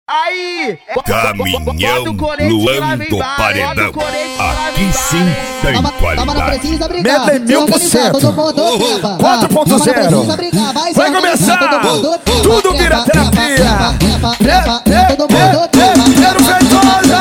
Aí, Caminhão Luando Paredão. Aqui sim tem qualidade. Medley 1000%. 4.0. Vai começar. Tudo vira terapia. Quero Feitosa.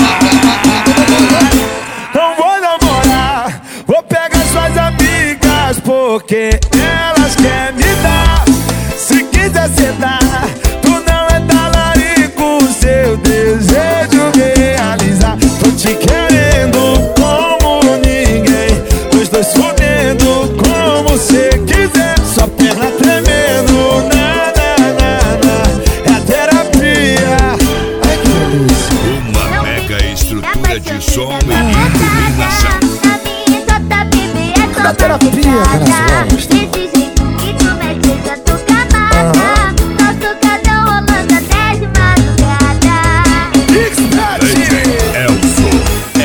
Não vou namorar. Vou pegar suas amigas porque elas querem me dar. Se quiser sentar, tu não é talarico. Seu desejo realizar. Tô te querendo como ninguém. Os dois fudendo como você quiser. Só perna tremendo. Na, na, na, na. É a terapia. Ai, que delícia. Uma mega estrutura de som e iluminação. Da terapia, cara. Desse jeito que tu mexe, eu tô camada. Nosso casal rolando até de madrugada. Elson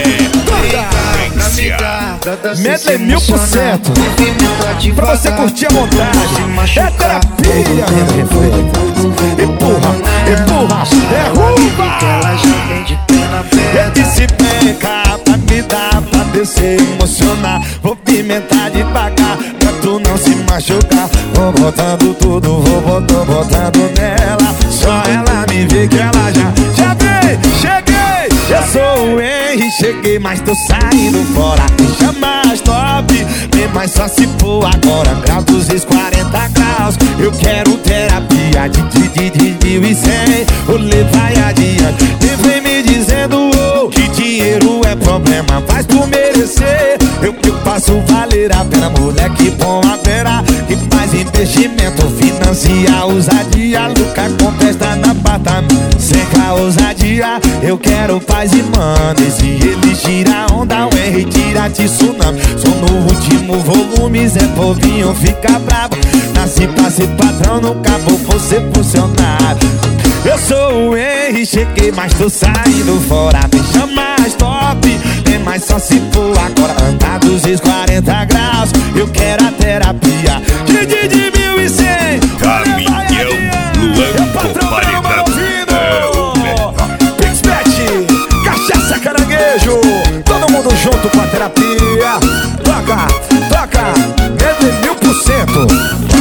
é Medley 1000%. Pra você curtir a montagem. É terapia, empurra, empurra, derruba. Ele se peca pra me dar, pra descer, emocionar. Vou pimentar devagar, pra tu não se machucar. Vou botando tudo, vou botando nela. Só ela me vê que ela já veio, cheguei. Eu sou o Henry, cheguei, mas tô saindo fora. Deixa mais top, vem mais só se for agora. Grau 240 graus, eu quero terapia de 1100. O lê vai adiante, nem vem me dizendo que dinheiro é problema, faz tu merecer. Eu faço valer a pena, moleque bom a pera. Que faz investimento, financia a ousadia. Luca com festa na apartamento, seca ousadia. Eu quero paz e manda. Se ele tira onda, o Henry tira de tsunami. Sou no último volume, Zé Povinho fica bravo. Nasci pra ser patrão, nunca vou ser funcionário. Eu sou o Henry, cheguei, mas tô saindo fora. Deixa mais top, tem mais só se for agora. Andar 240 graus, eu quero a terapia de 1100. Caminhão Luando Paredão. Pixbet, cachaça, caranguejo. Todo mundo junto com a terapia. Toca, Medley 1000%.